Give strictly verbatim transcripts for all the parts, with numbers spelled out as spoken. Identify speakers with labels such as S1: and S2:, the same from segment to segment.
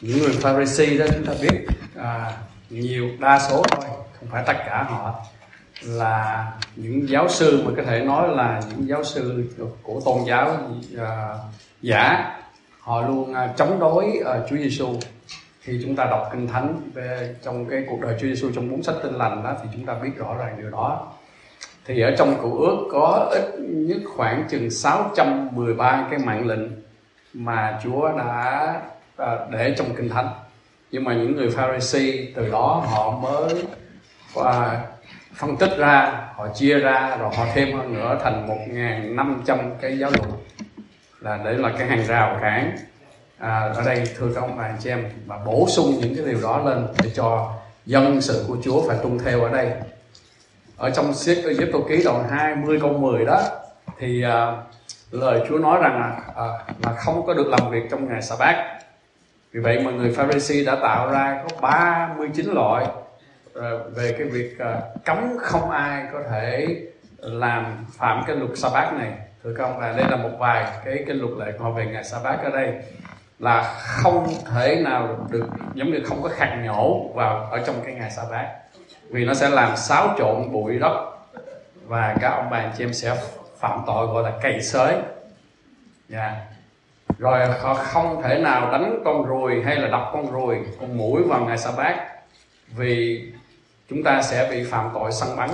S1: những người Pharisee đó chúng ta biết à, nhiều đa số thôi, không phải tất cả họ là những giáo sư mà có thể nói là những giáo sư của tôn giáo à, giả. Họ luôn à, chống đối à, Chúa Giêsu. Khi chúng ta đọc Kinh Thánh về trong cái cuộc đời Chúa Giêsu trong bốn sách Tin Lành đó, thì chúng ta biết rõ ràng điều đó. Thì ở trong Cựu Ước có ít nhất khoảng chừng sáu trăm mười ba cái mạng lệnh mà Chúa đã à, để trong Kinh Thánh. Nhưng mà những người Pharisee từ đó họ mới à, phân tích ra, họ chia ra, rồi họ thêm hơn nữa thành một nghìn năm trăm cái giáo luật, là để là cái hàng rào cản à, ở đây thưa các ông bà anh chị em, và bổ sung những cái điều đó lên để cho dân sự của Chúa phải tuân theo. Ở đây ở trong sách Ê Giếp Tô Ký đoạn hai mươi câu mười đó thì à, lời Chúa nói rằng là, à, là không có được làm việc trong ngày Sa-bát. Vì vậy mà người Pharisee đã tạo ra có ba mươi chín loại à, về cái việc à, cấm không ai có thể làm phạm cái luật Sa-bát này. Thưa các ông bà, đây là một vài cái cái luật lệ của họ về ngày Sa-bát. Ở đây là không thể nào được, giống như không có khạc nhổ vào ở trong cái ngày Sa-bát, vì nó sẽ làm xáo trộn bụi đất và các ông bà anh chị em sẽ phạm tội gọi là cày xới. Yeah. Rồi họ không thể nào đánh con ruồi hay là đập con ruồi, con muỗi vào ngày Sa-bát, vì chúng ta sẽ bị phạm tội săn bắn.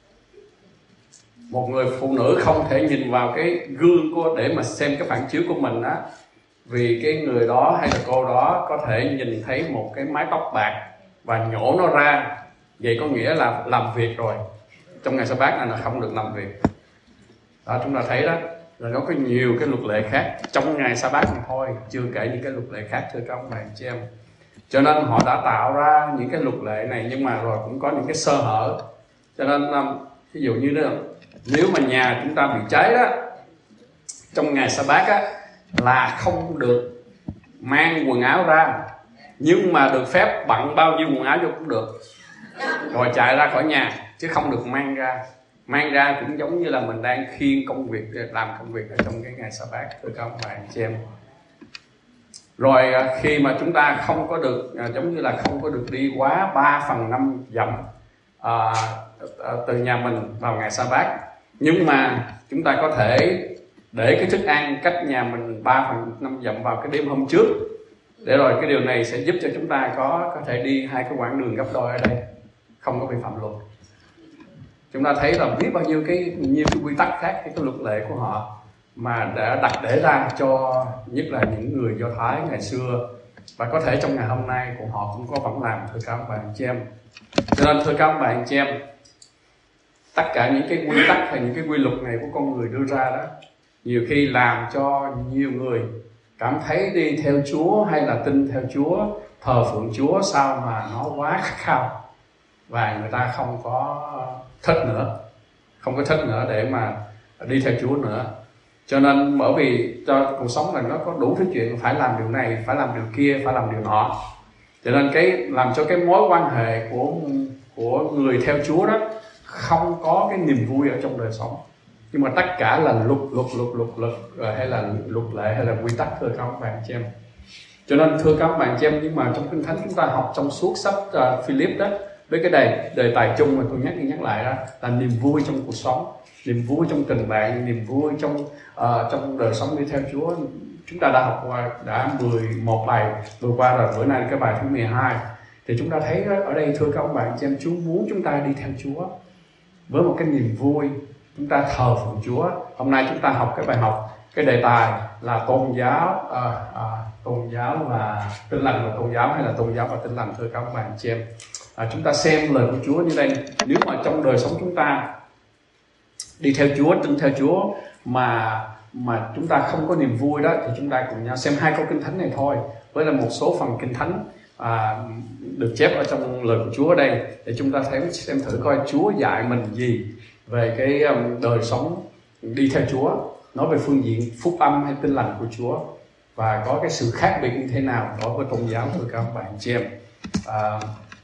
S1: Một người phụ nữ không thể nhìn vào cái gương của để mà xem cái phản chiếu của mình á, vì cái người đó hay là cô đó có thể nhìn thấy một cái mái tóc bạc và nhổ nó ra. Vậy có nghĩa là làm việc rồi. Trong ngày Sa-bát này là không được làm việc. Đó, chúng ta thấy đó, là nó có nhiều cái luật lệ khác trong ngày Sa-bát này thôi, chưa kể những cái luật lệ khác, thưa các ông bà anh chị em. Cho nên họ đã tạo ra những cái luật lệ này, nhưng mà rồi cũng có những cái sơ hở. Cho nên ví dụ như đó, nếu mà nhà chúng ta bị cháy đó, trong ngày Sa-bát á, là không được mang quần áo ra, nhưng mà được phép bận bao nhiêu quần áo vô cũng được, rồi chạy ra khỏi nhà, chứ không được mang ra. Mang ra cũng giống như là mình đang khiêng công việc, làm công việc ở trong cái ngày Sa-bát, thưa các ông bà anh chị em. Rồi khi mà chúng ta không có được, giống như là không có được đi quá ba phần năm dặm à, từ nhà mình vào ngày Sa-bát, nhưng mà chúng ta có thể để cái thức ăn cách nhà mình ba phần năm dặm vào cái đêm hôm trước, để rồi cái điều này sẽ giúp cho chúng ta có có thể đi hai cái quãng đường gấp đôi ở đây, không có bị phạm luật. Chúng ta thấy là biết bao nhiêu cái nhiều cái quy tắc khác, cái, cái luật lệ của họ mà đã đặt để ra cho nhất là những người Do Thái ngày xưa, và có thể trong ngày hôm nay của họ cũng có vẫn làm, thưa các ông bà anh chị em. Cho nên thưa các ông bà anh chị em, tất cả những cái quy tắc hay những cái quy luật này của con người đưa ra đó, nhiều khi làm cho nhiều người cảm thấy đi theo Chúa hay là tin theo Chúa, thờ phượng Chúa sao mà nó quá khát khao, và người ta không có thích nữa, không có thích nữa để mà đi theo Chúa nữa. Cho nên bởi vì cho cuộc sống này nó có đủ thứ chuyện, phải làm điều này, phải làm điều kia, phải làm điều nọ, cho nên cái làm cho cái mối quan hệ của của người theo Chúa đó không có cái niềm vui ở trong đời sống. Nhưng mà tất cả là luật luật luật luật luật hay là luật lệ hay là quy tắc, thưa các ông bà anh chị em. Cho nên thưa các ông bà anh chị em, nhưng mà trong Kinh Thánh chúng ta học trong suốt sách uh, Philip đó, với cái đề đề tài chung mà tôi nhắc đi nhắc lại đó là niềm vui trong cuộc sống, niềm vui trong tình bạn, niềm vui trong uh, trong đời sống đi theo Chúa. Chúng ta đã học qua đã mười một bài vừa qua rồi, bữa nay cái bài thứ mười hai. Thì chúng ta thấy ở đây, thưa các ông bà anh chị em, Chúa muốn chúng ta đi theo Chúa với một cái niềm vui, chúng ta thờ phượng Chúa. Hôm nay chúng ta học cái bài học, cái đề tài là tôn giáo, à, à, tôn giáo và Tin Lành, và tôn giáo hay là tôn giáo và Tin Lành, thưa các ông bà anh chị em. À, chúng ta xem lời của Chúa như đây. Nếu mà trong đời sống chúng ta đi theo Chúa, tin theo Chúa mà mà chúng ta không có niềm vui đó, thì chúng ta cùng nhau xem hai câu Kinh Thánh này thôi, với là một số phần Kinh Thánh à, được chép ở trong lời của Chúa ở đây, để chúng ta thấy xem thử coi Chúa dạy mình gì về cái um, đời sống đi theo Chúa, nói về phương diện phúc âm hay Tin Lành của Chúa, và có cái sự khác biệt như thế nào đối với tôn giáo, thưa các bạn chị em. À,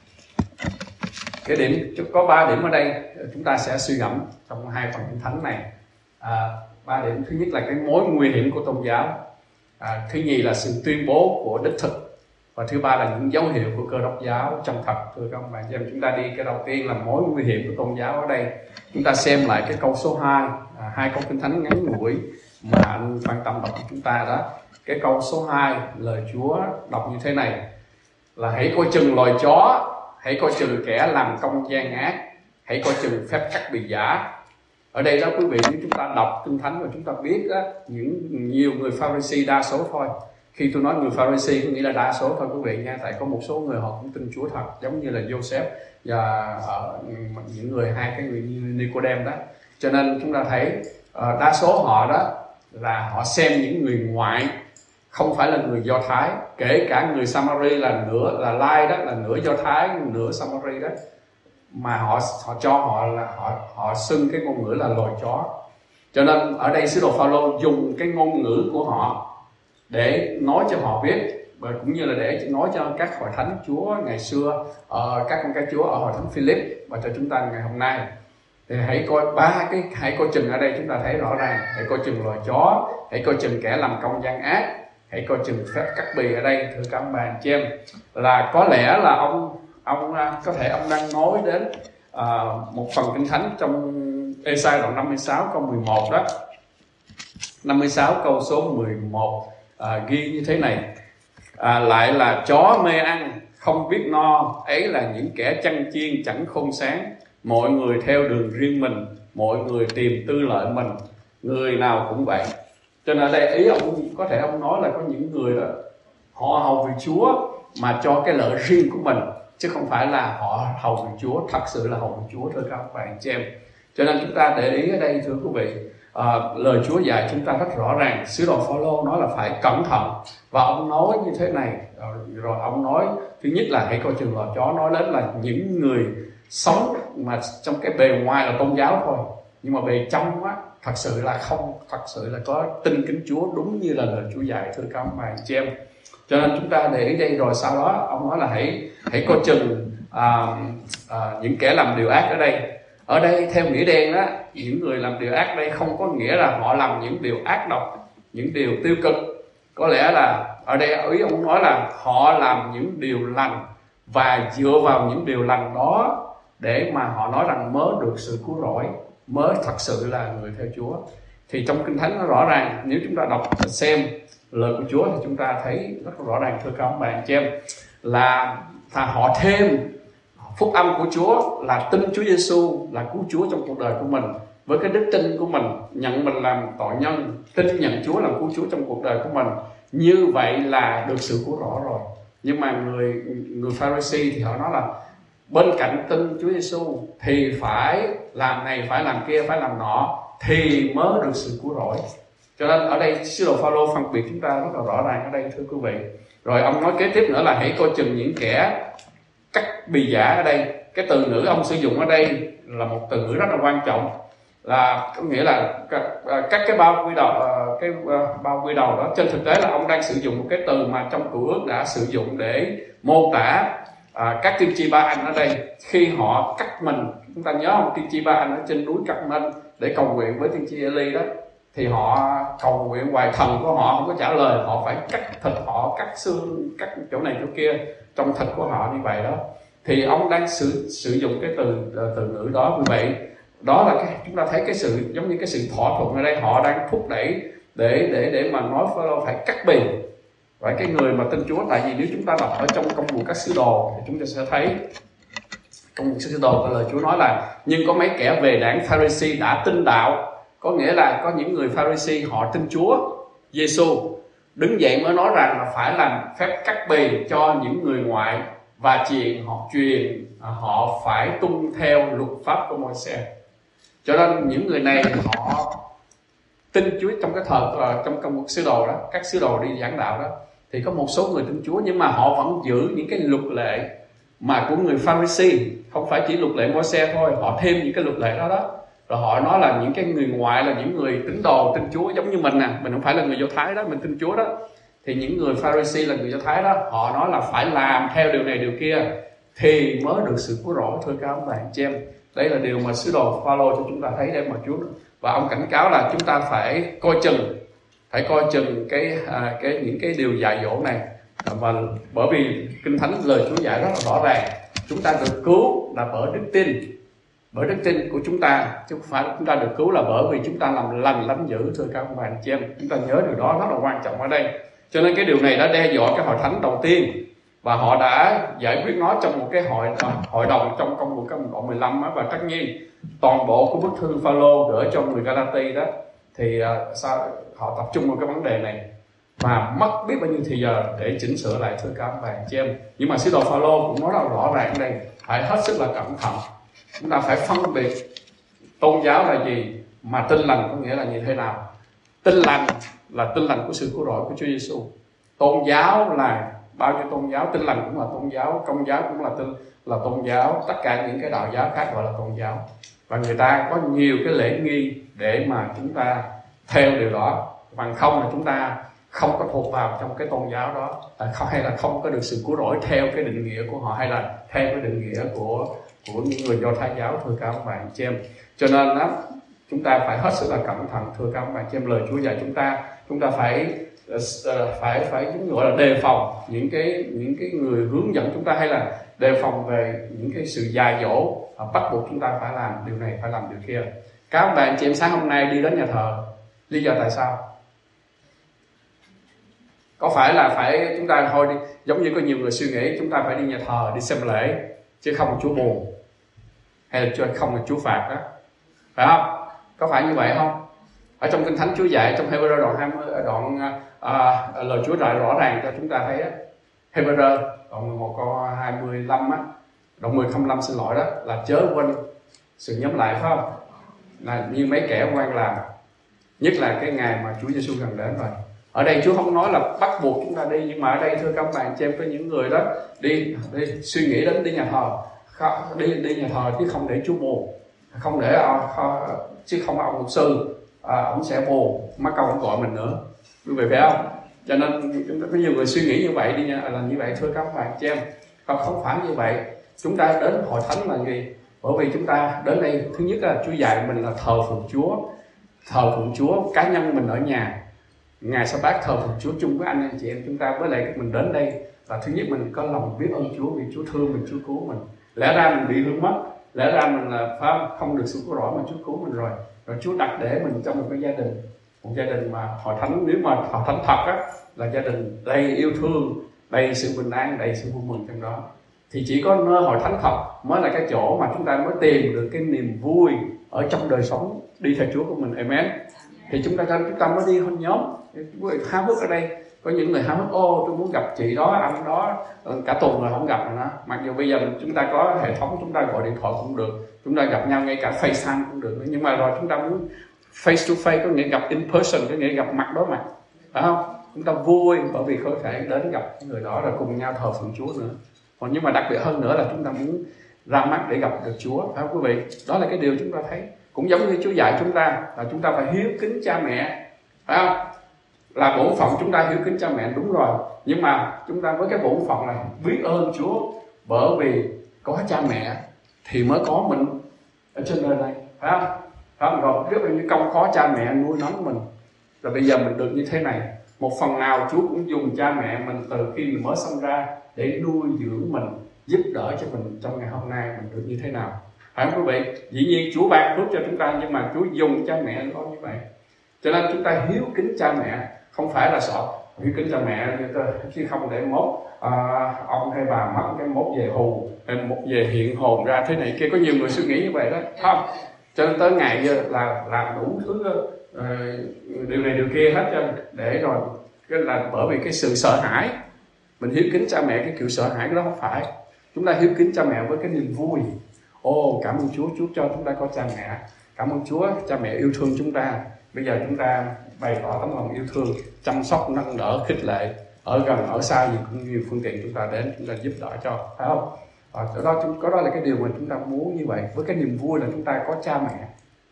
S1: cái điểm có ba điểm ở đây chúng ta sẽ suy gẫm trong hai phần Kinh Thánh này. À, ba điểm: thứ nhất là cái mối nguy hiểm của tôn giáo, à, thứ nhì là sự tuyên bố của đích thực, Và thứ ba là những dấu hiệu của Cơ Đốc giáo chân thật. Thưa các ông bạn, chúng ta đi cái đầu tiên là mối nguy hiểm của tôn giáo ở đây. Chúng ta xem lại cái câu số hai, à, hai câu Kinh Thánh ngắn ngủi mà anh quan tâm đọc của chúng ta đó. Cái câu số hai, lời Chúa đọc như thế này là: hãy coi chừng loài chó, hãy coi chừng kẻ làm công gian ác, hãy coi chừng phép cắt bì giả. Ở đây đó quý vị, nếu chúng ta đọc Kinh Thánh và chúng ta biết đó, những nhiều người Pharisee đa số thôi. Khi tôi nói người Pharisee có nghĩa là đa số thôi quý vị nha, tại có một số người họ cũng tin Chúa thật, giống như là Joseph và uh, những người hai cái người như Nicodem đó. Cho nên chúng ta thấy uh, đa số họ đó là họ xem những người ngoại không phải là người Do Thái, kể cả người Samari là nửa là Lai đó, là nửa Do Thái nửa Samari đó, mà họ họ cho họ là họ họ xưng cái ngôn ngữ là loài chó. Cho nên ở đây sứ đồ Phaolô dùng cái ngôn ngữ của họ để nói cho họ biết, và cũng như là để nói cho các hội thánh Chúa ngày xưa, uh, các con cái Chúa ở hội thánh Philip và cho chúng ta ngày hôm nay. Thì hãy coi ba cái hãy coi chừng ở đây chúng ta thấy rõ ràng, hãy coi chừng loài chó, hãy coi chừng kẻ làm công gian ác, hãy coi chừng phép cắt bì. Ở đây thưa các ông bà anh chị em, là có lẽ là ông ông có thể ông đang nói đến uh, một phần Kinh Thánh trong Ê-sai đoạn năm mươi sáu câu mười một đó. năm mươi sáu câu số mười một à, ghi như thế này: à, lại là chó mê ăn không biết no, ấy là những kẻ chăn chiên chẳng khôn sáng. Mọi người theo đường riêng mình, mọi người tìm tư lợi mình, người nào cũng vậy. Cho nên ở đây ý ông có thể ông nói là có những người đó họ hầu vì Chúa mà cho cái lợi riêng của mình, chứ không phải là họ hầu vì Chúa thật sự là hầu vì Chúa. Thưa các bạn chị em, cho nên chúng ta để ý ở đây thưa quý vị, à, lời Chúa dạy chúng ta rất rõ ràng. Sứ đồ Phaolô nói là phải cẩn thận, và ông nói như thế này, rồi, rồi ông nói thứ nhất là hãy coi chừng loài chó, nói đến là những người sống mà trong cái bề ngoài là tôn giáo thôi, nhưng mà bề trong á thật sự là không thật sự là có tin kính Chúa đúng như là lời Chúa dạy. Thưa các ông bà chị em, cho nên chúng ta để ý đây. Rồi sau đó ông nói là hãy hãy coi chừng à, à, những kẻ làm điều ác. Ở đây ở đây theo nghĩa đen đó, những người làm điều ác đây không có nghĩa là họ làm những điều ác độc, những điều tiêu cực. Có lẽ là ở đây ý ông nói là họ làm những điều lành, và dựa vào những điều lành đó để mà họ nói rằng mới được sự cứu rỗi, mới thật sự là người theo Chúa. Thì trong Kinh Thánh nó rõ ràng, nếu chúng ta đọc xem lời của Chúa thì chúng ta thấy rất rõ ràng thưa các ông bà chị em, là họ thêm phúc âm của Chúa là tin Chúa Giêsu là cứu Chúa trong cuộc đời của mình, với cái đức tin của mình, nhận mình làm tội nhân, tin nhận Chúa làm cứu Chúa trong cuộc đời của mình. Như vậy là được sự cứu rỗi rồi. Nhưng mà người người Pharisee thì họ nói là bên cạnh tin Chúa Giêsu thì phải làm này, phải làm kia, phải làm nọ thì mới được sự cứu rỗi. Cho nên ở đây sứ đồ Phaolô phân biệt chúng ta rất là rõ ràng ở đây thưa quý vị. Rồi ông nói kế tiếp nữa là hãy coi chừng những kẻ cắt bì giả. Ở đây cái từ ngữ ông sử dụng ở đây là một từ ngữ rất là quan trọng, là có nghĩa là các cái bao quy đầu, cái bao quy đầu đó. Trên thực tế là ông đang sử dụng một cái từ mà trong Cựu Ước đã sử dụng để mô tả à, các tiên tri Ba Anh. Ở đây khi họ cắt mình, chúng ta nhớ không, tiên tri Ba Anh ở trên núi Cắt Minh để cầu nguyện với tiên tri Eli đó, thì họ cầu nguyện hoài thần của họ không có trả lời, họ phải cắt thịt họ, cắt xương, cắt chỗ này chỗ kia trong thịt của họ như vậy đó. Thì ông đang sử sử dụng cái từ từ ngữ đó. Vì vậy đó là cái, chúng ta thấy cái sự giống như cái sự thỏa thuận ở đây, họ đang thúc đẩy để để để mà nói phải cắt bì. Và cái người mà tin Chúa, tại vì nếu chúng ta đọc ở trong Công vụ các sứ đồ thì chúng ta sẽ thấy Công vụ các sứ đồ lời Chúa nói là nhưng có mấy kẻ về đảng Pharisee đã tin đạo. Có nghĩa là có những người Pharisee họ tin Chúa Giêsu, đứng dậy mới nói rằng là phải làm phép cắt bì cho những người ngoại, và truyền họ truyền họ phải tuân theo luật pháp của Môi-se. Cho nên những người này họ tin Chúa trong cái thời trong công vụ sứ đồ đó, các sứ đồ đi giảng đạo đó, thì có một số người tin Chúa nhưng mà họ vẫn giữ những cái luật lệ mà của người Pharisee, không phải chỉ luật lệ Môi-se thôi, họ thêm những cái luật lệ đó đó. Rồi họ nói là những cái người ngoại là những người tín đồ tin Chúa giống như mình nè, mình không phải là người Do Thái đó, mình tin Chúa đó. Thì những người Pharisee là người Do Thái đó, họ nói là phải làm theo điều này điều kia thì mới được sự cứu rỗi. Thưa các ông bạn chị em, đây là điều mà sứ đồ Phaolô cho chúng ta thấy đây mà Chúa, và ông cảnh cáo là chúng ta phải coi chừng, phải coi chừng cái à, cái những cái điều dạy dỗ này. Và bởi vì Kinh Thánh lời Chúa dạy rất là rõ ràng, chúng ta được cứu là bởi đức tin, bởi đức tin của chúng ta, chứ không phải chúng ta được cứu là bởi vì chúng ta làm lành lánh dữ. Thưa các ông bà anh chị em, chúng ta nhớ điều đó rất là quan trọng ở đây. Cho nên cái điều này đã đe dọa cái hội thánh đầu tiên, và họ đã giải quyết nó trong một cái hội hội đồng trong công vụ các đoạn mười lăm á. Và tất nhiên toàn bộ của bức thư Phaolô gửi cho người Galati đó thì uh, sao họ tập trung vào cái vấn đề này và mất biết bao nhiêu thời giờ để chỉnh sửa lại. Thưa các ông bà anh chị em, nhưng mà sứ đồ Phaolô cũng nói rất rõ ràng ở đây, phải hết sức là cẩn thận. Chúng ta phải phân biệt tôn giáo là gì, mà tin lành có nghĩa là như thế nào. Tin lành là tin lành của sự cứu rỗi của Chúa Giêsu. Tôn giáo là bao nhiêu tôn giáo, tin lành cũng là tôn giáo, công giáo cũng là tin là tôn giáo, tất cả những cái đạo giáo khác gọi là tôn giáo. Và người ta có nhiều cái lễ nghi để mà chúng ta theo điều đó, bằng không là chúng ta không có thuộc vào trong cái tôn giáo đó, không, hay là không có được sự cứu rỗi theo cái định nghĩa của họ, hay là theo cái định nghĩa của của những người Do Thái giáo. Thưa các ông bà anh chị em, cho nên đó chúng ta phải hết sức là cẩn thận. Thưa các ông bà anh chị em, lời Chúa dạy chúng ta chúng ta phải phải phải chúng gọi là đề phòng những cái những cái người hướng dẫn chúng ta, hay là đề phòng về những cái sự dạy dỗ bắt buộc chúng ta phải làm điều này, phải làm điều kia. Các ông bà anh chị em sáng hôm nay đi đến nhà thờ, lý do tại sao? Có phải là phải chúng ta thôi đi, giống như có nhiều người suy nghĩ chúng ta phải đi nhà thờ đi xem lễ chứ không là Chúa buồn, hay là không là Chúa phạt đó, phải không? Có phải như vậy không? Ở trong Kinh Thánh Chúa dạy trong Hebrew đoạn hai mươi, đoạn à, lời Chúa dạy rõ ràng cho chúng ta thấy á, Hebrew đoạn mười một câu hai mươi lăm á, đoạn mười không lăm xin lỗi đó, là chớ quên sự nhóm lại, phải không? Là như mấy kẻ quan làm, nhất là cái ngày mà Chúa Giêsu gần đến rồi. Ở đây Chúa không nói là bắt buộc chúng ta đi, nhưng mà ở đây thưa các bạn chị em, có những người đó đi, đi suy nghĩ đến đi nhà thờ, đi đi nhà thờ chứ không để Chúa buồn, không để không, chứ không ông mục sư à, ông sẽ buồn, mắc câu ông gọi mình nữa, quý vị phải không? Cho nên chúng ta có nhiều người suy nghĩ như vậy, đi là như vậy. Thưa các bạn chị em, không không phải như vậy. Chúng ta đến hội thánh là gì? Bởi vì chúng ta đến đây, thứ nhất là Chúa dạy mình là thờ phượng Chúa, thờ phượng Chúa cá nhân mình ở nhà, ngày sa bát thờ phượng Chúa chung với anh em chị em chúng ta. Với lại mình đến đây là thứ nhất mình có lòng biết ơn Chúa vì Chúa thương mình, Chúa cứu mình. Lẽ ra mình bị hướng mất, lẽ ra mình là phải không được sự cứu rỗi mà Chúa cứu mình rồi, rồi Chúa đặt để mình trong một cái gia đình, một gia đình mà hội thánh, nếu mà hội thánh thật á, là gia đình đầy yêu thương, đầy sự bình an, đầy sự vui mừng trong đó. Thì chỉ có nơi hội thánh thật mới là cái chỗ mà chúng ta mới tìm được cái niềm vui ở trong đời sống đi theo Chúa của mình. Amen. Thì chúng ta chúng ta mới đi hôn nhóm háo hức. Ở đây có những người háo hức, ô tôi muốn gặp chị đó, anh đó, cả tuần rồi không gặp rồi đó. Mặc dù bây giờ chúng ta có hệ thống, chúng ta gọi điện thoại cũng được, chúng ta gặp nhau ngay cả FaceTime cũng được, nhưng mà rồi chúng ta muốn face to face, có nghĩa gặp in person, có nghĩa gặp mặt đối mặt, phải không? Chúng ta vui bởi vì có thể đến gặp người đó rồi cùng nhau thờ phượng Chúa nữa. Còn nhưng mà đặc biệt hơn nữa là chúng ta muốn ra mắt để gặp được Chúa, phải không quý vị? Đó là cái điều chúng ta thấy. Cũng giống như Chúa dạy chúng ta là chúng ta phải hiếu kính cha mẹ, phải không? Là bổn phận chúng ta hiếu kính cha mẹ, đúng rồi. Nhưng mà chúng ta với cái bổn phận là biết ơn Chúa, bởi vì có cha mẹ thì mới có mình ở trên đời này, phải không? Phải không? Rồi rất là như công khó cha mẹ nuôi nấng mình, rồi bây giờ mình được như thế này. Một phần nào Chúa cũng dùng cha mẹ mình từ khi mình mới sinh ra để nuôi dưỡng mình, giúp đỡ cho mình trong ngày hôm nay mình được như thế nào, phải không quý vị? Dĩ nhiên Chúa ban phước cho chúng ta, nhưng mà Chúa dùng cha mẹ có như vậy. Cho nên chúng ta hiếu kính cha mẹ, không phải là sợ hiếu kính cha mẹ chứ không để mốt à, ông hay bà mất cái mốt về hù, hay mốt về hiện hồn ra thế này kia. Có nhiều người suy nghĩ như vậy đó, không? Cho nên tới ngày là làm đủ thứ uh, điều này điều kia hết cho để rồi cái là bởi vì cái sự sợ hãi. Mình hiếu kính cha mẹ cái kiểu sợ hãi đó không phải. Chúng ta hiếu kính cha mẹ với cái niềm vui. Ô cảm ơn Chúa, Chúa cho chúng ta có cha mẹ. Cảm ơn Chúa, cha mẹ yêu thương chúng ta. Bây giờ chúng ta bày tỏ tấm lòng yêu thương, chăm sóc, nâng đỡ, khích lệ, ở gần ở xa gì cũng nhiều phương tiện chúng ta đến, chúng ta giúp đỡ cho, phải không? Ở đó, có đó là cái điều mà chúng ta muốn như vậy, với cái niềm vui là chúng ta có cha mẹ.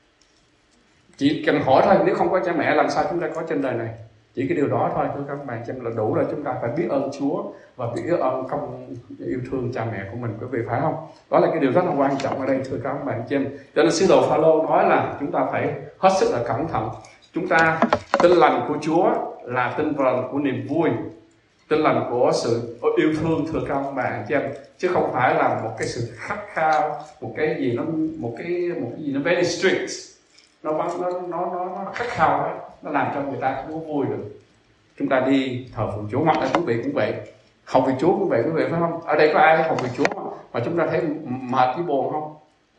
S1: Chỉ cần hỏi thôi, nếu không có cha mẹ làm sao chúng ta có trên đời này? Chỉ cái điều đó thôi, thưa các bạn, là đủ là chúng ta phải biết ơn Chúa và biết ơn công yêu thương cha mẹ của mình, quý vị, phải không? Đó là cái điều rất là quan trọng ở đây, thưa các bạn chị em. Cho nên sứ đồ Phaolô nói là chúng ta phải hết sức là cẩn thận. Chúng ta tin lành của Chúa là tin lành của niềm vui, Tin lành của sự yêu thương, thưa các ông bà chị em, chứ không phải là một cái sự khát khao, một cái gì nó một cái một cái gì nó very strict, nó nó nó nó nó khát khao đó, nó làm cho người ta không có vui được. Chúng ta đi thờ phượng Chúa, hoặc là quý vị cũng vậy, học về Chúa cũng vậy quý vị, phải không? Ở đây có ai học về Chúa mà, mà chúng ta thấy mệt với buồn không?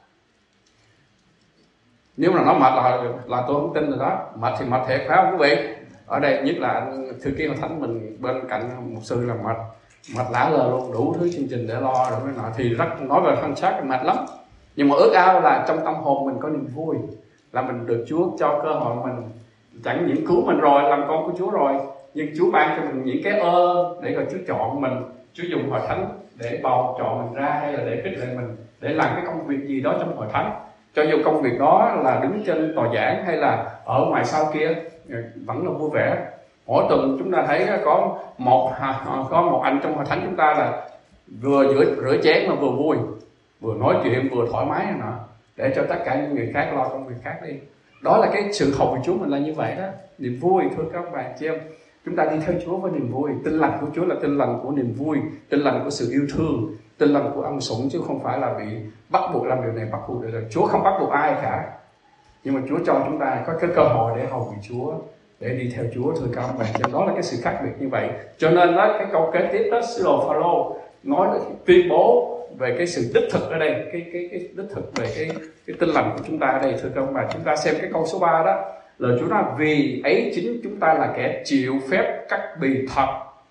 S1: Nếu mà nó mệt là là tôi không tin rồi đó. Mệt thì mệt thiệt, phải không quý vị? Ở đây nhất là anh thư ký hội thánh mình bên cạnh một sư là mệt mệt lả lơ luôn, đủ thứ chương trình để lo rồi cái nọ, thì rất nói về thân xác mệt lắm. Nhưng mà ước ao là trong tâm hồn mình có niềm vui, là mình được Chúa cho cơ hội, mình chẳng những cứu mình rồi, làm con của Chúa rồi, nhưng Chúa ban cho mình những cái ơn để rồi Chúa chọn mình, Chúa dùng hội thánh để bầu chọn mình ra, hay là để khích lệ mình để làm cái công việc gì đó trong hội thánh. Cho dù công việc đó là đứng trên tòa giảng hay là ở ngoài sau kia, vẫn là vui vẻ. Mỗi tuần chúng ta thấy có một có một anh trong hội thánh chúng ta là vừa rửa, rửa chén mà vừa vui, vừa nói chuyện vừa thoải mái nọ, để cho tất cả những người khác lo công việc khác đi. Đó là cái sự hầu của Chúa mình là như vậy đó, niềm vui. Thưa các bạn chị em, chúng ta đi theo Chúa với niềm vui. Tin lành của Chúa là tin lành của niềm vui, tin lành của sự yêu thương, tin lành của ân sủng, chứ không phải là bị bắt buộc làm điều này, bắt buộc điều này. Chúa không bắt buộc ai cả, nhưng mà Chúa cho chúng ta có cái cơ hội để hầu vì Chúa, để đi theo Chúa. Thưa các bạn, cho đó là cái sự khác biệt như vậy. Cho nên đó, cái câu kế tiếp đó, sứ đồ Phaolô nói tuyên bố về cái sự đích thực ở đây, cái cái cái đích thực về cái cái tin lành của chúng ta ở đây. Thưa các bạn, chúng ta xem cái câu số ba đó, lời Chúa nói vì ấy chính chúng ta là kẻ chịu phép cắt bì thật,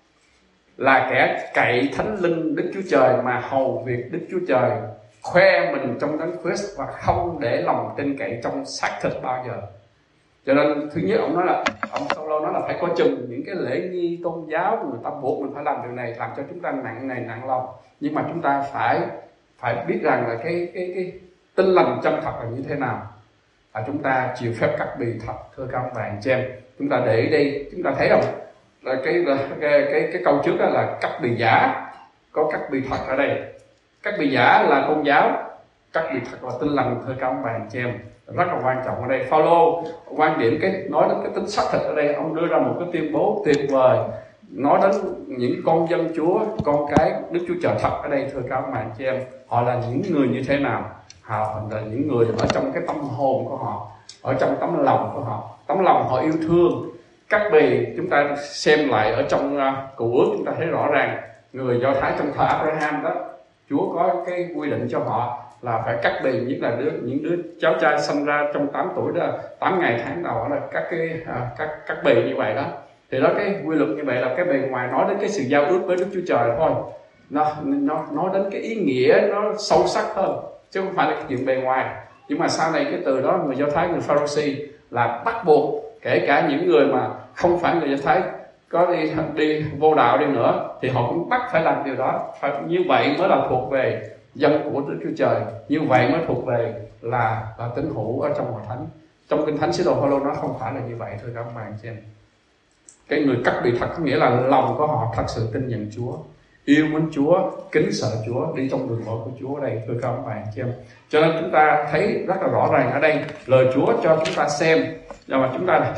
S1: là kẻ cậy thánh linh Đức Chúa Trời mà hầu việc Đức Chúa Trời, khoe mình trong Đấng Christ và không để lòng tin cậy trong xác thịt bao giờ. Cho nên thứ nhất ông nói là ông Phaolô nói là phải coi chừng những cái lễ nghi tôn giáo, người ta buộc mình phải làm điều này, làm cho chúng ta nặng nề nặng lòng. Nhưng mà chúng ta phải phải biết rằng là cái cái cái tin lành chân thật là như thế nào, là chúng ta chịu phép cắt bì thật. Thưa các bạn chị em, chúng ta để ý đây, chúng ta thấy không, là cái là cái cái, cái câu trước đó là cắt bì giả, có cắt bì thật ở đây. Cắt bì giả là tôn giáo, cắt bì thật là tin lành. Thưa các bạn chị em, rất là quan trọng ở đây. Phaolô quan điểm cái nói đến cái tính xác thịt ở đây, ông đưa ra một cái tuyên bố tuyệt vời, nói đến những con dân Chúa, con cái Đức Chúa Trời thật ở đây. Thưa các bạn chị em, họ là những người như thế nào? Họ là những người ở trong cái tâm hồn của họ, ở trong tấm lòng của họ, tấm lòng họ yêu thương. Cắt bì, chúng ta xem lại ở trong uh, Cựu Ước, chúng ta thấy rõ ràng người Do Thái trong thời Abraham đó, Chúa có cái quy định cho họ là phải cắt bì, nhất là đứa những đứa cháu trai sinh ra trong tám tuổi đó, tám ngày tháng đầu là các cái à, các cắt bì như vậy đó. Thì đó, cái quy luật như vậy là cái bề ngoài nói đến cái sự giao ước với Đức Chúa Trời thôi, nó nó nói đến cái ý nghĩa nó sâu sắc hơn, chứ không phải là cái chuyện bề ngoài. Nhưng mà sau này cái từ đó người Do Thái, người Pharisee là bắt buộc kể cả những người mà không phải người Do Thái có đi đi vô đạo đi nữa thì họ cũng bắt phải làm điều đó. Phải như vậy mới là thuộc về dân của Đức Chúa Trời, như vậy mới thuộc về là là tín hữu ở trong hội thánh. Trong kinh thánh, sứ đồ Phaolô nó không phải là như vậy. Thưa các bạn chị em, cái người cắt bì thật có nghĩa là lòng của họ thật sự tin nhận Chúa, yêu mến Chúa, kính sợ Chúa, đi trong đường lối của Chúa ở đây. Thưa các bạn chị em, cho nên chúng ta thấy rất là rõ ràng ở đây lời Chúa cho chúng ta xem. Nhưng mà chúng ta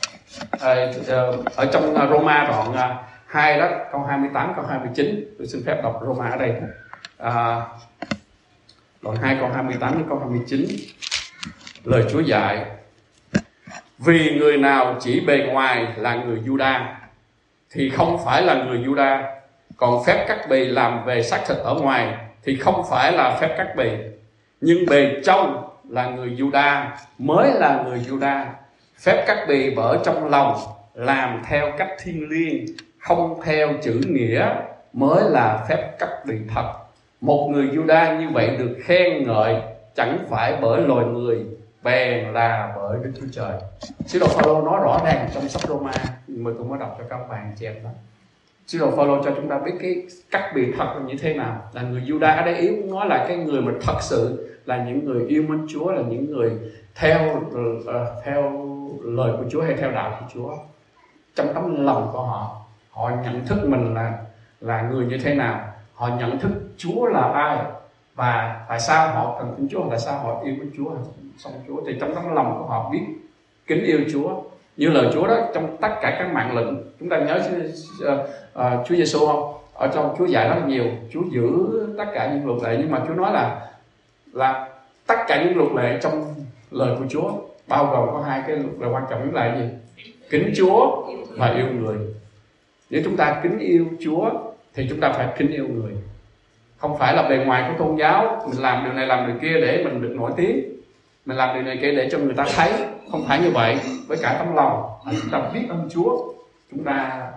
S1: à, ở trong Roma đoạn hai đó, câu hai mươi tám câu hai mươi chín, tôi xin phép đọc Roma ở đây. À, đoạn hai câu hai mươi tám đến câu hai mươi chín, lời Chúa dạy: vì người nào chỉ bề ngoài là người Juda thì không phải là người Juda, còn phép cắt bì làm về xác thịt ở ngoài thì không phải là phép cắt bì, nhưng bề trong là người Juda mới là người Juda. Phép cắt bì ở trong lòng làm theo cách thiêng liêng, không theo chữ nghĩa, mới là phép cắt bì thật. Một người Juda như vậy được khen ngợi chẳng phải bởi loài người, bèn là bởi Đức Chúa Trời. Sứ đồ Phaolô nói rõ ràng trong sách Roma, mời tôi mới đọc cho các bạn chị em đó. Sứ đồ Phaolô cho chúng ta biết cái cắt bì thật là như thế nào. Là người Juda ở đây yếu nói là cái người mà thật sự là những người yêu mến Chúa, là những người theo uh, theo lời của Chúa hay theo đạo của Chúa. Trong tấm lòng của họ, họ nhận thức mình là là người như thế nào, họ nhận thức Chúa là ai và tại sao họ cần kính Chúa, tại sao họ yêu mến Chúa, xong Chúa. Thì trong tấm lòng của họ biết kính yêu Chúa, Như lời Chúa đó, trong tất cả các mạng lệnh, chúng ta nhớ uh, uh, Chúa Giêsu không? Ở trong Chúa dạy rất nhiều, Chúa giữ tất cả những luật lệ, nhưng mà Chúa nói là là tất cả những luật lệ trong lời của Chúa bao gồm có hai cái luật lệ quan trọng, là gì? Kính Chúa và yêu người. Nếu chúng ta kính yêu Chúa thì chúng ta phải kính yêu người. Không phải là bề ngoài của tôn giáo mình làm điều này làm điều kia để mình được nổi tiếng, mình làm điều này kia để cho người ta thấy. Không phải như vậy. Với cả tấm lòng chúng ta biết ơn Chúa, chúng ta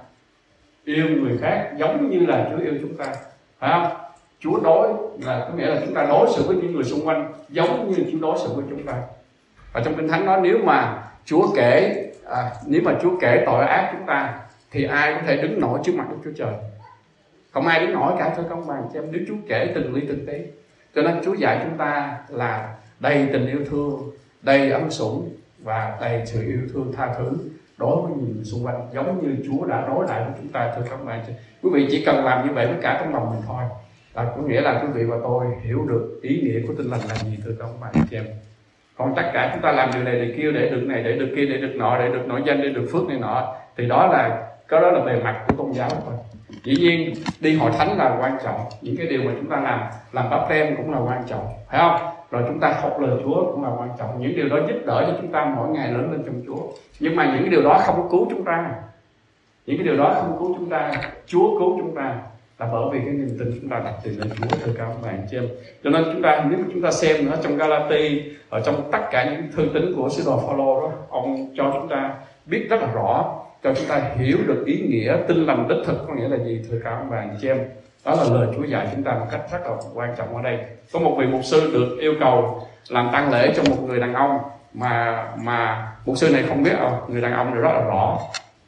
S1: yêu người khác giống như là Chúa yêu chúng ta, phải không? Chúa đối là có nghĩa là chúng ta đối xử với những người xung quanh giống như Chúa đối xử với chúng ta. Và trong Kinh Thánh nói nếu mà Chúa kể à, nếu mà Chúa kể tội ác chúng ta thì ai có thể đứng nổi trước mặt Đức Chúa Trời? Không ai đứng nổi cả, thưa các bạn xem, nếu Chúa kể từng ly từng tí. Cho nên Chúa dạy chúng ta là đầy tình yêu thương, đầy ân sủng và đầy sự yêu thương tha thứ đối với những người xung quanh, giống như Chúa đã đối lại với chúng ta, thưa các bạn. Quý vị chỉ cần làm như vậy với cả trong lòng mình thôi, là có nghĩa là quý vị và tôi hiểu được ý nghĩa của Tin Lành là gì, thưa các bạn chị em. Còn tất cả chúng ta làm điều này điều kia để được này, để được kia, để được nọ, để được nổi danh, để được phước này nọ, thì đó là cái đó là bề mặt của tôn giáo thôi. Dĩ nhiên đi hội thánh là quan trọng, những cái điều mà chúng ta làm làm báp tem cũng là quan trọng, phải không? Rồi chúng ta học lời Chúa cũng là quan trọng, những điều đó giúp đỡ cho chúng ta mỗi ngày lớn lên trong Chúa. Nhưng mà những cái điều đó không cứu chúng ta, những cái điều đó không cứu chúng ta. Chúa cứu chúng ta là bởi vì cái niềm tin chúng ta đặt tiền lên Chúa, thưa các bạn chị em. Cho nên chúng ta, nếu chúng ta xem nữa trong Galati, ở trong tất cả những thư tín của sứ đồ Phaolô đó, ông cho chúng ta biết rất là rõ, cho chúng ta hiểu được ý nghĩa Tin Lành đích thực có nghĩa là gì, thưa các bạn chị em. Đó là lời Chúa dạy chúng ta một cách rất là quan trọng ở đây. Có một vị mục sư được yêu cầu làm tang lễ cho một người đàn ông mà mà mục sư này không biết à, người đàn ông này rất là rõ.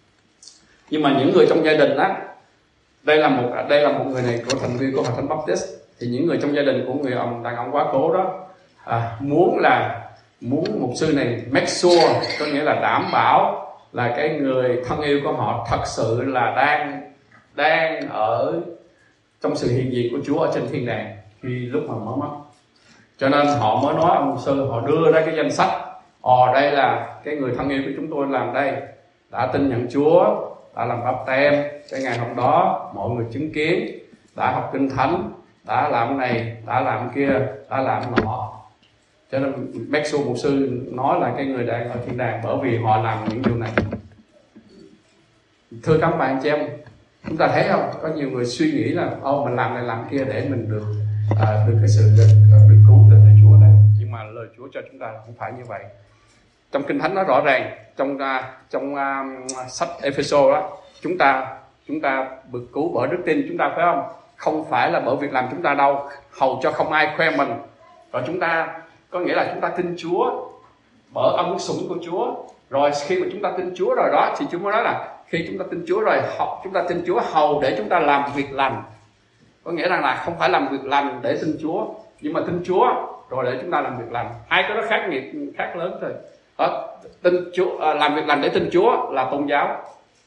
S1: Nhưng mà những người trong gia đình á, đây là một đây là một người này của thành viên của Hội Thánh Baptist, thì những người trong gia đình của người ông đàn ông quá cố đó à, muốn là muốn mục sư này make sure, có nghĩa là đảm bảo là cái người thân yêu của họ thật sự là đang đang ở trong sự hiện diện của Chúa ở trên thiên đàng khi lúc mà mở mắt. Cho nên họ mới nói ông mục sư, họ đưa ra cái danh sách, ồ đây là cái người thân yêu của chúng tôi làm đây, đã tin nhận Chúa, đã làm báp tem cái ngày hôm đó, mọi người chứng kiến, đã học kinh thánh, đã làm này, đã làm kia, đã làm nọ. Cho nên Maxwell mục sư nói là cái người đang ở thiên đàng bởi vì họ làm những điều này. Thưa các bạn chị em, chúng ta thấy không, có nhiều người suy nghĩ là ô mình làm này làm kia để mình được à, được cái sự được, được cứu từ nơi Chúa này. Nhưng mà lời Chúa cho chúng ta không phải như vậy. Trong Kinh Thánh nó rõ ràng, trong uh, trong uh, sách Ephesos đó, chúng ta chúng ta được cứu bởi đức tin chúng ta, phải không? Không phải là bởi việc làm chúng ta đâu, hầu cho không ai khoe mình. Rồi chúng ta có nghĩa là chúng ta tin Chúa bởi ân sủng của Chúa. Rồi khi mà chúng ta tin Chúa rồi đó, thì Chúa mới nói là khi chúng ta tin Chúa rồi, chúng ta tin Chúa hầu để chúng ta làm việc lành. Có nghĩa rằng là không phải làm việc lành để tin Chúa, nhưng mà tin Chúa rồi để chúng ta làm việc lành. Hai cái đó khác nghiệp khác lớn thôi. Đó, tin Chúa, làm việc lành để tin Chúa là tôn giáo,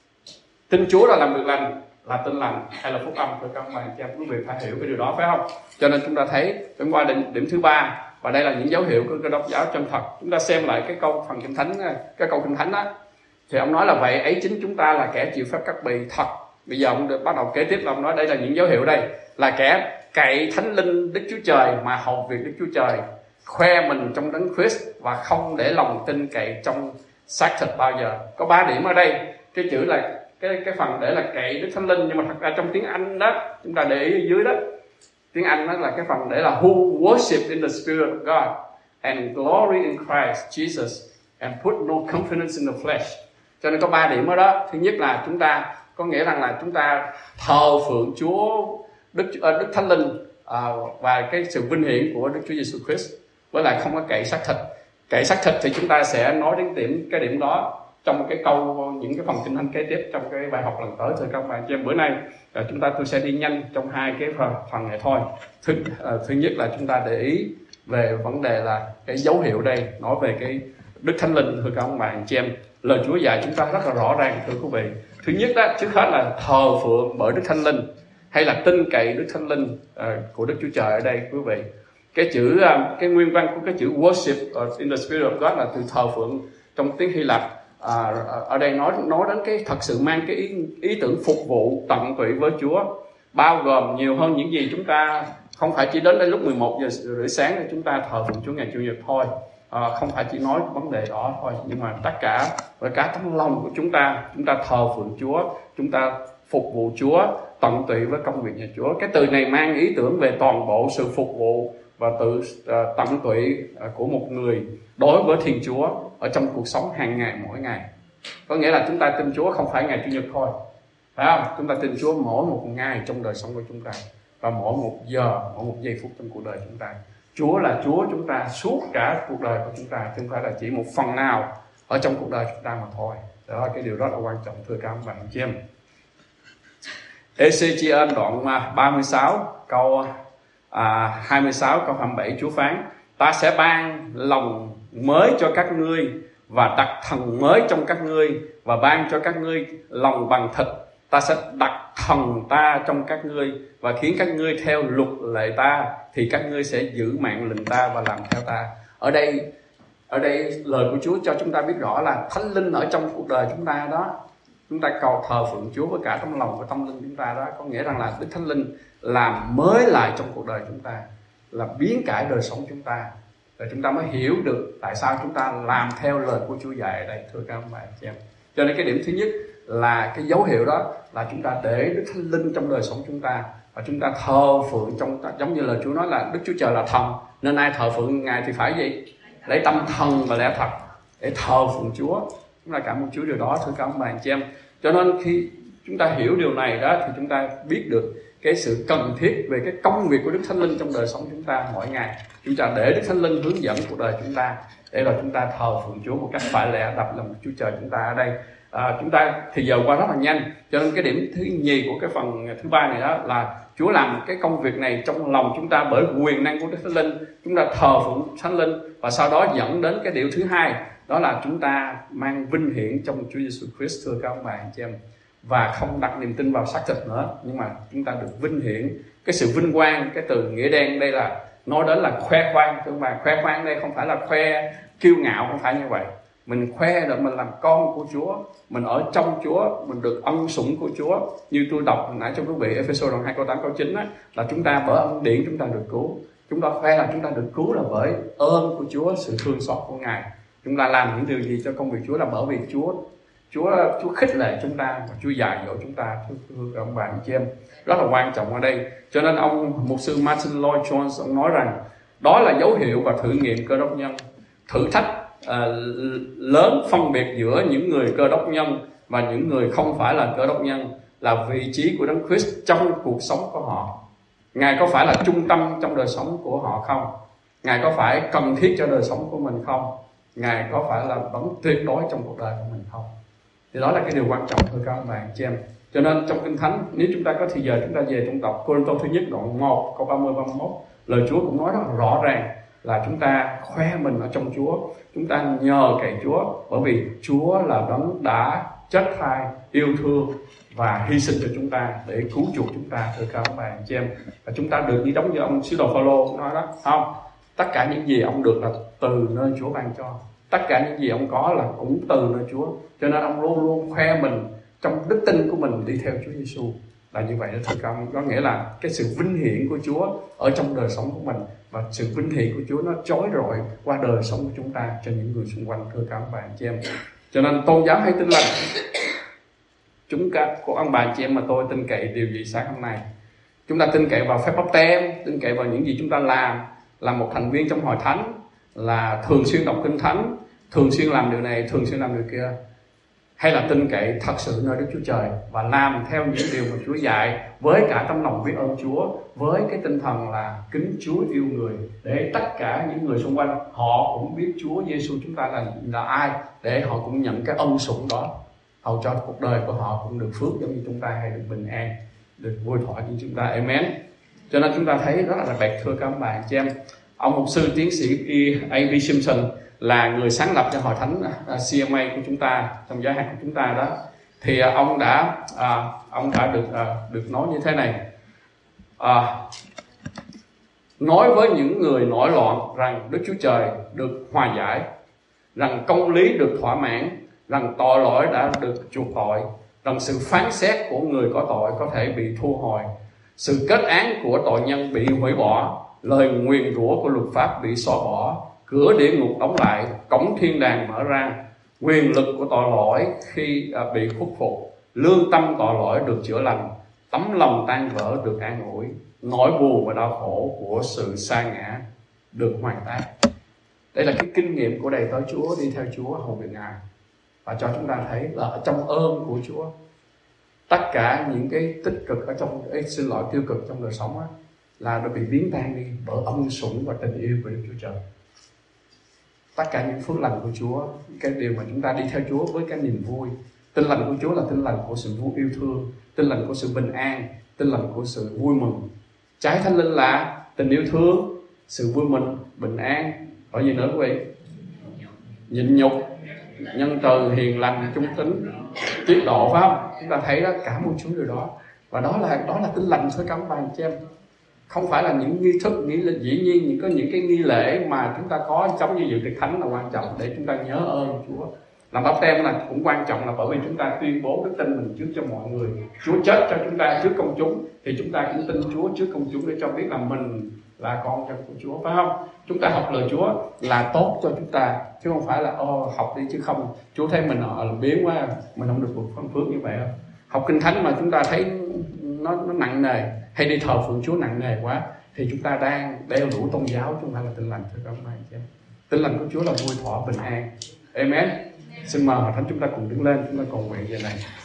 S1: tin Chúa là làm việc lành là tin lành hay là phúc âm, của các bạn chị em quý vị phải hiểu cái điều đó, phải không? Cho nên chúng ta thấy đến qua điểm, điểm thứ ba, và đây là những dấu hiệu của Cơ Đốc giáo chân thật. Chúng ta xem lại cái câu phần kinh thánh, cái câu kinh thánh đó, thì ông nói là vậy ấy chính chúng ta là kẻ chịu phép cắt bì thật. Bây giờ ông được bắt đầu kế tiếp là ông nói đây là những dấu hiệu đây, là kẻ cậy thánh linh Đức Chúa Trời mà hầu việc Đức Chúa Trời, khoe mình trong Đấng Christ và không để lòng tin cậy trong xác thịt bao giờ. Có ba điểm ở đây. Cái chữ là cái cái phần để là cậy Đức Thánh Linh, nhưng mà thật ra trong tiếng Anh đó, chúng ta để ý ở dưới đó, tiếng Anh đó là cái phần để là who worship in the Spirit of God and glory in Christ Jesus and put no confidence in the flesh. Cho nên có ba điểm ở đó. Thứ nhất là chúng ta có nghĩa rằng là chúng ta thờ phượng Chúa Đức Đức Thánh Linh à, và cái sự vinh hiển của Đức Chúa Giêsu Christ, với lại không có cậy xác thịt. Cậy xác thịt thì chúng ta sẽ nói đến điểm cái điểm đó trong cái câu những cái phần kinh thánh kế tiếp trong cái bài học lần tới, thưa các bạn. Cho bữa nay à, chúng ta tôi sẽ đi nhanh trong hai cái phần phần này thôi. Thứ à, thứ nhất là chúng ta để ý về vấn đề là cái dấu hiệu đây, nói về cái Đức Thánh Linh, thưa các bạn chị em. Lời Chúa dạy chúng ta rất là rõ ràng, thưa quý vị. Thứ nhất đó, trước hết là thờ phượng bởi Đức Thánh Linh, hay là tin cậy Đức Thánh Linh uh, của Đức Chúa Trời ở đây, quý vị. Cái chữ uh, cái nguyên văn của cái chữ worship in the Spirit of God là từ thờ phượng trong tiếng Hy Lạp, à, ở đây nói nói đến cái thật sự mang cái ý, ý tưởng phục vụ tận tụy với Chúa, bao gồm nhiều hơn những gì chúng ta, không phải chỉ đến đây lúc mười một giờ rưỡi sáng để chúng ta thờ phượng Chúa ngày Chủ nhật thôi, à, không phải chỉ nói vấn đề đó thôi, nhưng mà tất cả với cả tấm lòng của chúng ta, chúng ta thờ phượng Chúa, chúng ta phục vụ Chúa tận tụy với công việc nhà Chúa. Cái từ này mang ý tưởng về toàn bộ sự phục vụ và tự uh, tận tụy uh, của một người đối với Thiên Chúa ở trong cuộc sống hàng ngày mỗi ngày. Có nghĩa là chúng ta tin Chúa không phải ngày Chủ nhật thôi, phải không? Chúng ta tin Chúa mỗi một ngày trong đời sống của chúng ta, và mỗi một giờ, mỗi một giây phút trong cuộc đời chúng ta. Chúa là Chúa chúng ta suốt cả cuộc đời của chúng ta, chứ không phải là chỉ một phần nào ở trong cuộc đời chúng ta mà thôi. Đó là cái điều rất là quan trọng, thưa các bạn chị em. Ê-xê-chi-ên đoạn ba mươi sáu câu à, hai mươi sáu câu hai mươi bảy, Chúa phán: ta sẽ ban lòng mới cho các ngươi và đặt thần mới trong các ngươi, và ban cho các ngươi lòng bằng thịt. Ta sẽ đặt thần ta trong các ngươi và khiến các ngươi theo luật lệ ta, thì các ngươi sẽ giữ mạng lệnh ta và làm theo ta. Ở đây ở đây lời của Chúa cho chúng ta biết rõ là Thánh Linh ở trong cuộc đời chúng ta đó, chúng ta cầu thờ phượng Chúa với cả tấm lòng và tâm linh chúng ta đó, có nghĩa rằng là Đức Thánh Linh làm mới lại trong cuộc đời chúng ta, là biến cải đời sống chúng ta, để chúng ta mới hiểu được tại sao chúng ta làm theo lời của Chúa dạy ở đây, thưa các bạn chị em. Cho nên cái điểm thứ nhất là cái dấu hiệu đó là chúng ta để Đức Thánh Linh trong đời sống chúng ta, và chúng ta thờ phượng trong, giống như là Chúa nói là Đức Chúa Trời là thần, nên ai thờ phượng Ngài thì phải gì? Lấy tâm thần và lẽ thật để thờ phượng Chúa. Chúng ta cảm ơn Chúa điều đó, thưa các bạn chị em. Cho nên khi chúng ta hiểu điều này đó, thì chúng ta biết được cái sự cần thiết về cái công việc của Đức Thánh Linh trong đời sống chúng ta mỗi ngày. Chúng ta để Đức Thánh Linh hướng dẫn cuộc đời chúng ta, để rồi chúng ta thờ phượng Chúa một cách phải lẽ, đập lòng Chúa Trời chúng ta ở đây. À, chúng ta thì giờ qua rất là nhanh, cho nên cái điểm thứ nhì của cái phần thứ ba này đó là Chúa làm cái công việc này trong lòng chúng ta bởi quyền năng của Đức Thánh Linh. Chúng ta thờ phượng Thánh Linh, và sau đó dẫn đến cái điều thứ hai, đó là chúng ta mang vinh hiển trong Chúa Giêsu Christ, thưa các bạn chị em, và không đặt niềm tin vào xác thịt nữa, nhưng mà chúng ta được vinh hiển. Cái sự vinh quang, cái từ nghĩa đen đây là nói đến là khoe khoang, thưa các bạn. Khoe khoang đây không phải là khoe kiêu ngạo, không phải như vậy. Mình khoe là mình làm con của Chúa, mình ở trong Chúa, mình được ân sủng của Chúa. Như tôi đọc nãy cho quý vị Ê-phê-sô đoạn hai câu tám câu chín á, là chúng ta bởi ân điển chúng ta được cứu. Chúng ta khoe là chúng ta được cứu là bởi ơn của Chúa, sự thương xót của Ngài. Chúng ta làm những điều gì cho công việc Chúa là bởi vì Chúa Chúa Chúa khích lệ chúng ta, và Chúa dạy dỗ chúng ta, thưa, thưa các ông bà anh chị em. Rất là quan trọng ở đây. Cho nên ông mục sư Martin Lloyd Jones ông nói rằng đó là dấu hiệu và thử nghiệm cơ đốc nhân. Thử thách à, lớn phân biệt giữa những người cơ đốc nhân và những người không phải là cơ đốc nhân là vị trí của Đấng Christ trong cuộc sống của họ. Ngài có phải là trung tâm trong đời sống của họ không? Ngài có phải cần thiết cho đời sống của mình không? Ngài có phải là vẫn tuyệt đối trong cuộc đời của mình không? Thì đó là cái điều quan trọng, thưa các bạn chị em. Cho nên trong Kinh Thánh, nếu chúng ta có thời giờ chúng ta về trong đọc Cô-rinh-tô thứ nhất đoạn một câu ba mươi ba mươi mốt, lời Chúa cũng nói rất là rõ ràng là chúng ta khoe mình ở trong Chúa, chúng ta nhờ cậy Chúa, bởi vì Chúa là Đấng đã chết thay, yêu thương và hy sinh cho chúng ta để cứu chuộc chúng ta, thưa các bạn chị em. Và chúng ta được như giống như ông sứ đồ Phao-lô nói đó, không? Tất cả những gì ông được là từ nơi Chúa ban cho. Tất cả những gì ông có là cũng từ nơi Chúa. Cho nên ông luôn luôn khoe mình trong đức tin của mình đi theo Chúa Giêsu. Là như vậy đó, thưa các ông. Có nghĩa là cái sự vinh hiển của Chúa ở trong đời sống của mình, và sự vinh hiển của Chúa nó chói rọi qua đời sống của chúng ta cho những người xung quanh, thưa các bạn chị em. Cho nên tôn giáo hay tin lành, chúng ta của ông bà chị em mà tôi tin cậy điều gì sáng hôm nay? Chúng ta tin cậy vào phép báp têm, tin cậy vào những gì chúng ta làm, là một thành viên trong hội thánh, là thường xuyên đọc Kinh Thánh, thường xuyên làm điều này, thường xuyên làm điều kia, hay là tin cậy thật sự nơi Đức Chúa Trời và làm theo những điều mà Chúa dạy với cả tấm lòng biết ơn Chúa, với cái tinh thần là kính Chúa yêu người, để tất cả những người xung quanh họ cũng biết Chúa Giêsu chúng ta là là ai, để họ cũng nhận cái ân sủng đó, hầu cho cuộc đời của họ cũng được phước giống như chúng ta, hay được bình an, được vui thỏa như chúng ta. Amen. Cho nên chúng ta thấy rất là đặc biệt, thưa các bạn chị em. Ông mục sư tiến sĩ A V Simpson là người sáng lập cho hội thánh C M A của chúng ta, trong giáo hạt của chúng ta đó, thì ông đã à, ông đã được à, được nói như thế này, à, nói với những người nổi loạn rằng Đức Chúa Trời được hòa giải, rằng công lý được thỏa mãn, rằng tội lỗi đã được chuộc tội, rằng sự phán xét của người có tội có thể bị thu hồi, sự kết án của tội nhân bị hủy bỏ, lời nguyền rủa của luật pháp bị xóa bỏ, cửa địa ngục đóng lại, cổng thiên đàng mở ra, quyền lực của tội lỗi khi bị khuất phục, lương tâm tội lỗi được chữa lành, tấm lòng tan vỡ được an ủi, nỗi buồn và đau khổ của sự sa ngã được hoàn tác. Đây là cái kinh nghiệm của đầy tớ Chúa đi theo Chúa hầu việc Ngài, và cho chúng ta thấy là ở trong ơn của Chúa, tất cả những cái tích cực ở trong ấy, xin lỗi tiêu cực trong đời sống á, là nó bị biến tan đi bởi ân sủng và tình yêu của Đức Chúa Trời. Tất cả những phước lành của Chúa, cái điều mà chúng ta đi theo Chúa với cái niềm vui. Tin lành của Chúa là tin lành của sự vui yêu thương, tin lành của sự bình an, tin lành của sự vui mừng. Trái Thánh Linh là tình yêu thương, sự vui mừng, bình an, có gì nữa quý vị? Nhịn nhục, nhân từ, hiền lành, trung tín, tiết độ, phải không? Chúng ta thấy đó, cảm ơn Chúa điều đó. Và đó là đó là tin lành thôi các bạn chị em. Không phải là những nghi thức, nghĩ là dĩ nhiên những có những cái nghi lễ mà chúng ta có giống như dự tiệc thánh là quan trọng để chúng ta nhớ ơn Chúa. Làm báp têm là cũng quan trọng, là bởi vì chúng ta tuyên bố đức tin mình trước cho mọi người. Chúa chết cho chúng ta trước công chúng, thì chúng ta cũng tin Chúa trước công chúng để cho biết là mình là con của Chúa, phải không? Chúng ta học lời Chúa là tốt cho chúng ta, chứ không phải là ô học đi chứ không. Chúa thấy mình họ làm biến quá, mình không được vượt phân phước như vậy không? Học kinh thánh mà chúng ta thấy nó, nó nặng nề, hay đi thờ phượng Chúa nặng nề quá, thì chúng ta đang đeo đuổi tôn giáo, chứ không phải là tin lành cho các bạn chứ. Tin lành của Chúa là vui thỏa bình an. Amen. Xin mời hội thánh chúng ta cùng đứng lên, chúng ta cầu nguyện về này.